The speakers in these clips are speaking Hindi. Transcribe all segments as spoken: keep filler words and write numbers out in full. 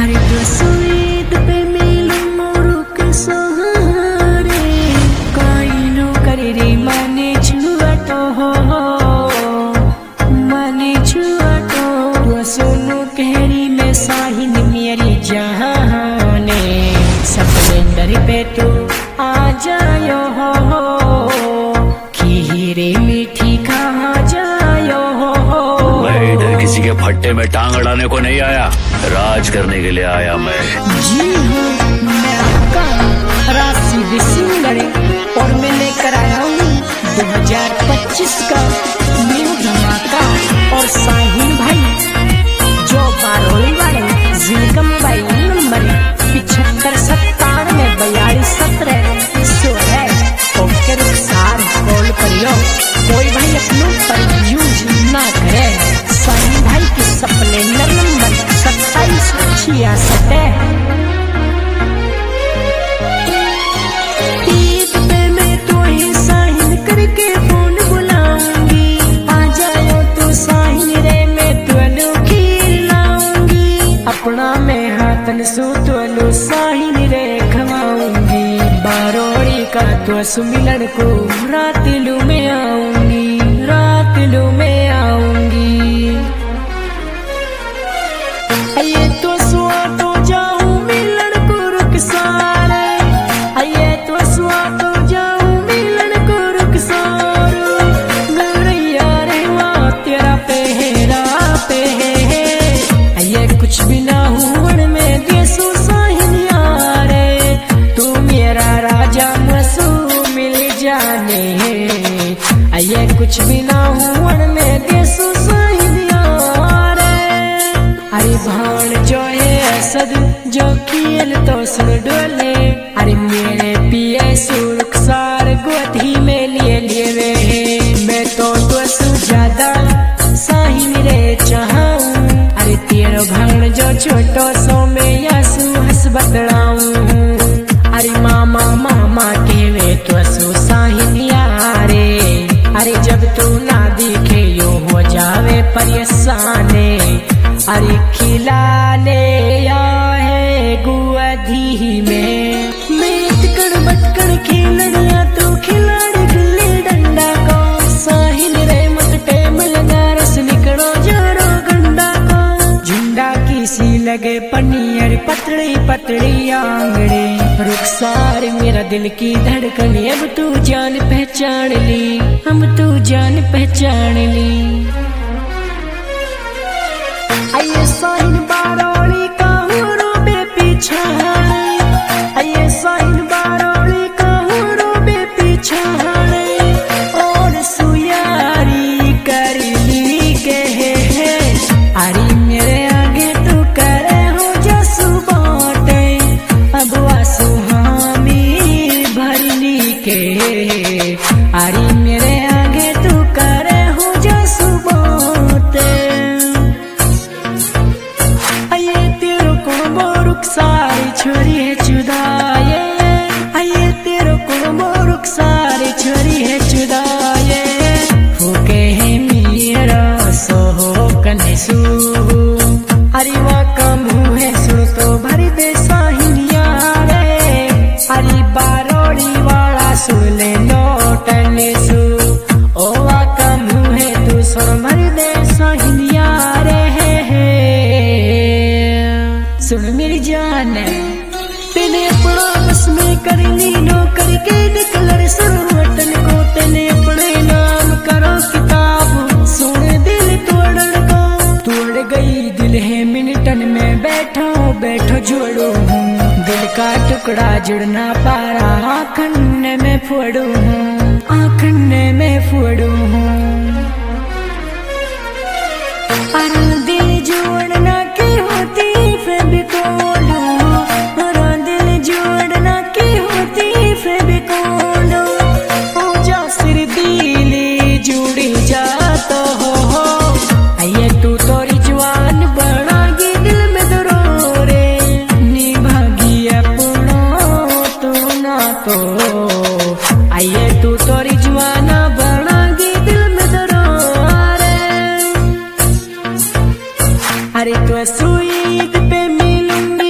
अरे तो सुईद पे मिलूं मोरू के सहारे काइनो करे रे माने छुआटो हो माने छुआटो तो सुनो कहरी में साहिन मेरी जहाने सपनेंदर पे तू आ जायो हो खीरे मीठी कहाँ जायो हो। मैं इधर किसी के फट्टे में टांग अड़ाने को नहीं आया, राज करने के लिए आया मैं। जी हाँ, मैं आपका राशिद सिंगर और मैं लेकर आया हूँ दो हज़ार पच्चीस का न्यू धमाका। और साहिन भाई जो बारोली वाले जिनका मोबाइल नंबर पिछहत्तर सत्तानवे बयालीस सत्रह सोलह ओके रुखसार कॉल करियो। कोई भाई अपनों पर यूज ना करे। साहिन भाई के स्प्लेंडर नंबर सत्ताईस छियासठ है। ईद पे मैं तो ही साहिन करके फोन बुलाऊंगी, आ जाओ तो साहिन रे मैं तुअनु खिलाऊंगी। अपना मैं हाथन सो तुअनु साहिन रे खवाऊंगी। बारोड़ी का तो सुमिलन को रात लू में आऊंगी, रात लू में आऊंगी। ये तो सुआ तो जाऊं मिलन को रुखसार, ये तो सुआ तो जाऊं मिलन को रुखसार। गौरैया रे वाह तेरा पहरा पहरे, ये कुछ भी ना हुआ मैं देसू साहिन यारे। तू मेरा राजा मसू मिल जाने, ये कुछ भी ना हुआ मैं देसू साहिन यारे। अरे भाण जो है असद जो खेल तो सुन डोले, अरे मेरे पिए सुरक्षार गोदी में लिए लिए वे। मैं तो तो ज्यादा साहिन रे चाहूं, अरे तेरो भाण जो छोटो सो में यासु हंस बतलाऊं। अरे मामा मामा के वे तो सु साहिन यारे, अरे जब तू ना दिखे यो हो जावे परेशाने। अरे खिला ले है गुआधी में मैं इतकड़ बटकड़ खेलड़िया तू खिलाड़ गिल्ली डंडा को। साहिल रे मत टेम लगा रस निकलो जोरो गंडा को। झुंडा किसी लगे पनियर पतली पतली आंगड़े। रुखसार मेरा दिल की धड़कन अब तू जान पहचान ली, हम तू जान पहचान ली। आइए साहिन बारोली का हुरो बे पीछा, आइए साहिन बारोली का हुरो बे पीछा। और सुयारी कर ली के है, अरे मेरे आगे तू करे हो जसु बाटे। अब आंसू हामी भरली के, अरे मेरे आगे तू करे हो जसु बाटे। सारी छोरी है चुदाए, आइए तेरो कुर्बो रुख सारी छोरी है चुदाए। फूके है मेरा सोहो कनेसू, अरे वा कम हुए सुन तो भरी दे साहिन यारे। अरे बारोड़ी वाला सुन ले नोटने सू, ओ वा कम हुए तू सुन भरी दे साहिन यारे। सुन मेरी जान तेने अपना बस में कर ली नो करके निकलर सरवटन को। तेने अपने नाम करो किताब सुन दिल तोड़न को। तोड़ गई दिल है मिनटन में बैठो बैठो जोड़ो हूँ। दिल का टुकड़ा जुड़ना पारा आखन्ने में फोड़ू हूँ, आखन्ने में फोड़ू हूँ। अरे दिल जोड़ना की होती फेविकोल, अरे दिल जोड़ना की होती फेविकोल। हो जा सिर दिल जुड़ी जाता हो, आइए तू तोरी जवान बनागी दिल में दरोरे। निभागी अपना तो ना तो, आइए तू तोरी जवाना बनागी दिल में दरोरे। अरे तो सुईद पे मिलूंगा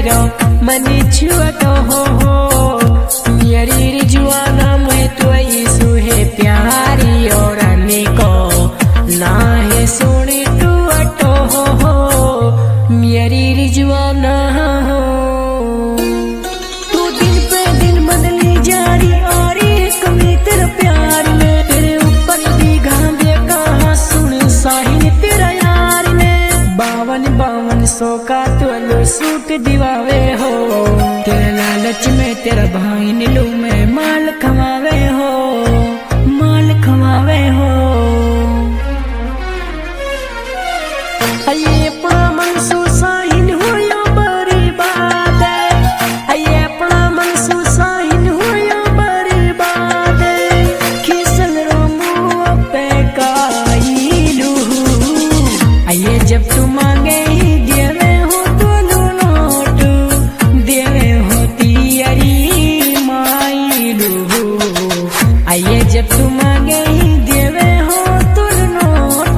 रो मनी छुअतो हो हो मेरी रिजवाना मैं तो यीशु है प्यारी और अनेको ना है सोनी तू अटो हो हो मेरी रिजवाना हो तू दिन पे दिन बदली जा रही और एक में तेरा प्यार में तेरे ऊपर भीगा देखा हाँ सुन साहिल तेरा यार ने बावन बावन सौ का तो सूट दिवावे हो तेरे लालच में तेरा भाई नीलू में माल खवावे हो माल खवावे हो अये अपना मनसू साहिल हो या बड़ी बात है अये अपना मनसू साहिल हो या बड़ी बात है खिसल रो मुँह पे काइलू अये जब तू मांगे ही देवे हो तो नोट देवे होती अरी माइलू अये जब तू मांगे ही देवे हो तो नोट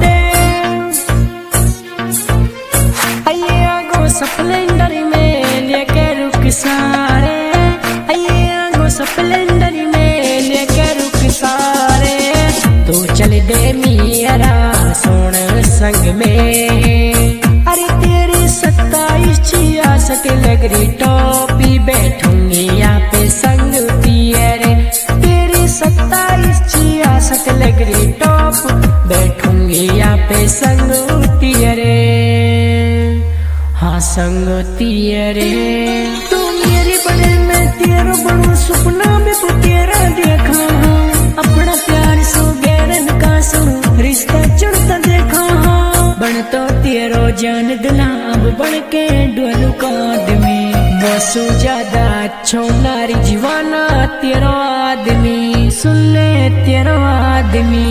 अये आगो स्प्लेंडर में लेके रुक सारे अये आगो स्प्लेंडर में लेके रुक सारे तो चल दे मेरा सोन संग में अरे तेरी सत्ताईस छियासठ लगरी टोपी बैठूंगी यहाँ पे संग तेरे तेरी सत्ताईस छियासठ लगरी टॉप बैठूंगी यहाँ पे संग तेरे हाँ संग तेरे तू मेरे बड़े में तेरा बड़ो सपना में तो तेरा देखा अपना प्यार सो गैरन का सो रिश्ता चढ़ता देखा बन तो तेरो जान दिला अब बन के डोलू का आदमी बसो ज्यादा अच्छो नारी जीवाना तेरा आदमी सुन ले तेरा आदमी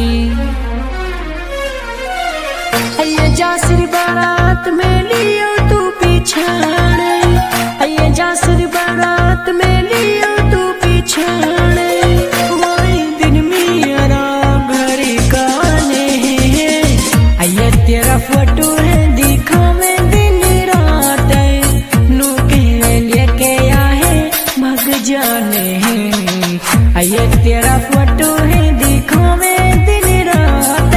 अये जासर बारात में लियो तू पिछाड़ अये जासर बारात में लियो तू पिछाड़ वही दिन मेरा घर काने अये तेरा फोटो है दिखावे दिन रात नो के लेके आए भग जाने अये तेरा फोटो है दिखावे दिन रात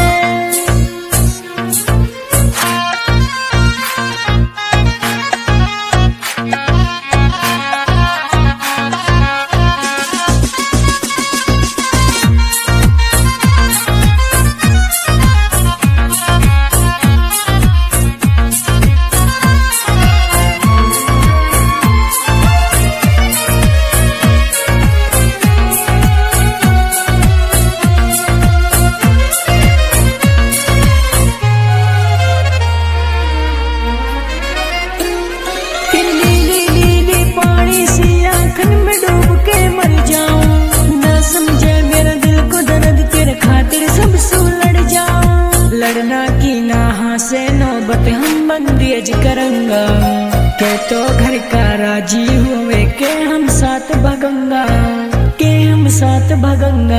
से नौबत हम बंदेज करंगा के तो घर का राजी हुए के हम साथ भगंगा के हम साथ भगंगा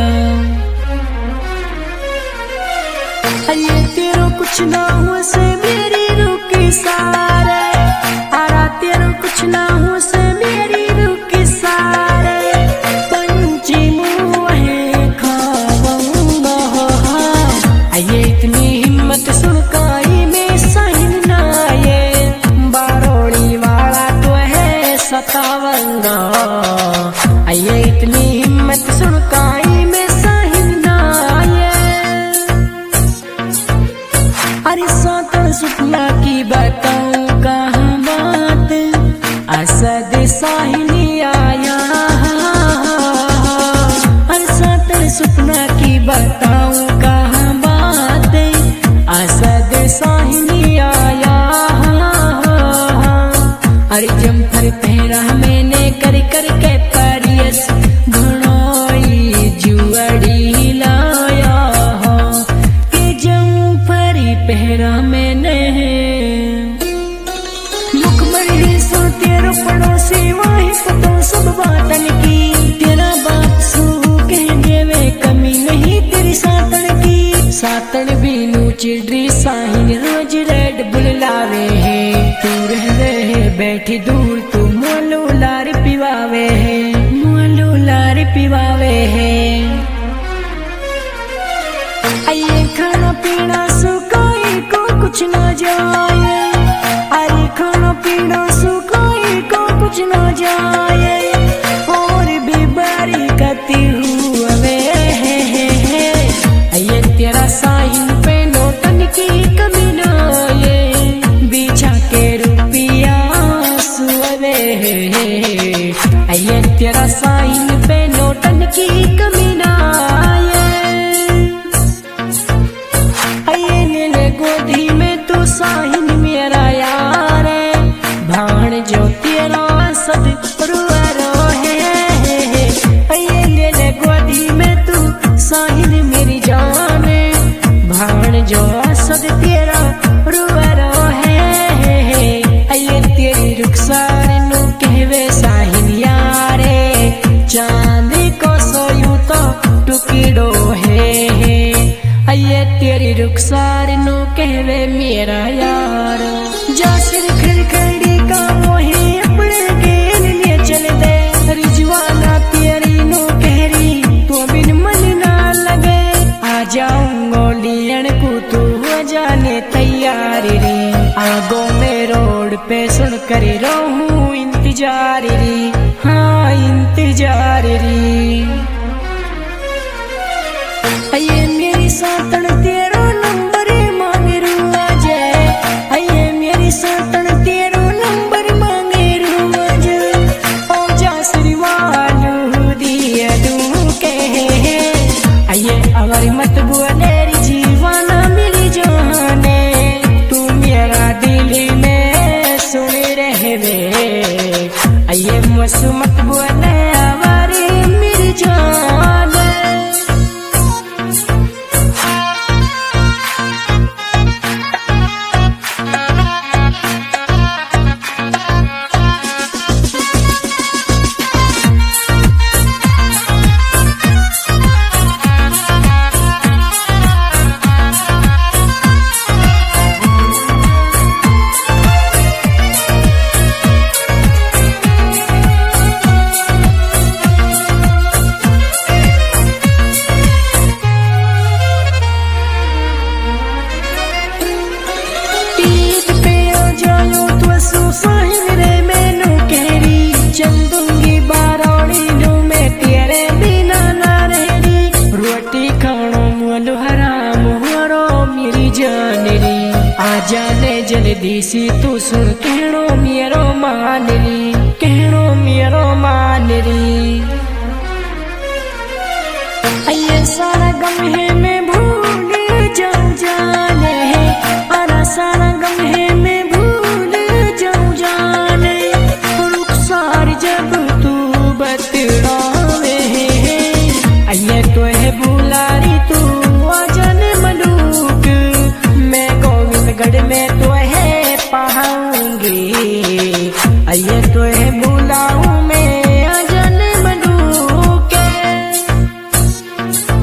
अये तेरो कुछ ना हो से मेरी रुकी सारे आरा तेरो कुछ ना हो से मेरी रुकी सारे पंची मुँह खाऊंगा अये इतनी हिम्मत सुनकाई में सहन ना ये बारोड़ी वाला तो है सतावंगा अये इतनी हिम्मत सुनकाई में सहन ना ये अरे सातन सुपना की बताऊं कहाँ बात असद साहिनी आया अरे सातन सुपना की बताऊं कहाँ बात असद साहिनी आया अरे जम्फर पहरा मैंने कर कर के परियस घुनोई जुअड़ी लाया कि जम्फरी पहरा मैंने मुखमरी सो तेरो पड़ोसी वाही पतो सब बातन की तेरा बात सू कह देवे कमी नहीं तेरी सातन की सातन बीनू चिड़री साहिन रोज रेड बुल लावे है तू रह बैठी दूर पीना सुकोई को कुछ न जाए, अरे खाना पीना सुकोई को कुछ न जाए, और भी बारी करती हूँ वे ये तेरा साइन पे नोटन की कमी न आए, बिछा के रुपया सुवे ये तेरा साइन पे नोटन की कमी न आए, ले ले गोदी में तू साइन मेरा यार है, भाण जो तेरा सद रुआ रो है, ये ले ले गोदी में तू साइन मेरी जान, भाण जो सद तेरा रुआ रो है, ये तेरी रुखसार नु कहवे साहिन यारे, चांद को सोयूं तो टुकड़ो है, ये तेरी रुखसार नु कहवे मेरा यार, जा सिर खड़खड़ी का मोहे अपने गेल ले चल दे, रिजवाना तेरी नु कहरी तो बिन मन ना लगे, आ जाऊंगो लियन को तू हो जाने तैयार रे, आगो में रोड पे सुन कर रहूं इंतजार रे, हाँ इंतजार रे, ये मेरी सातन तेरो नंबर मांगे रू आज, ये मेरी सातन तेरो नंबर मांगे रू आज, ओ जा श्रीवालू दिया तू कहे, ये अगर मत बोले जीवाना मिली जाने, तू मेरा दिल में सुन रहे वे, ये मसु मत बोले हमारी मिल जाने। जाने जल्दी सी तू सुन कहणो मेरो मान री, कहणो मेरो मान री, ये सारा गम है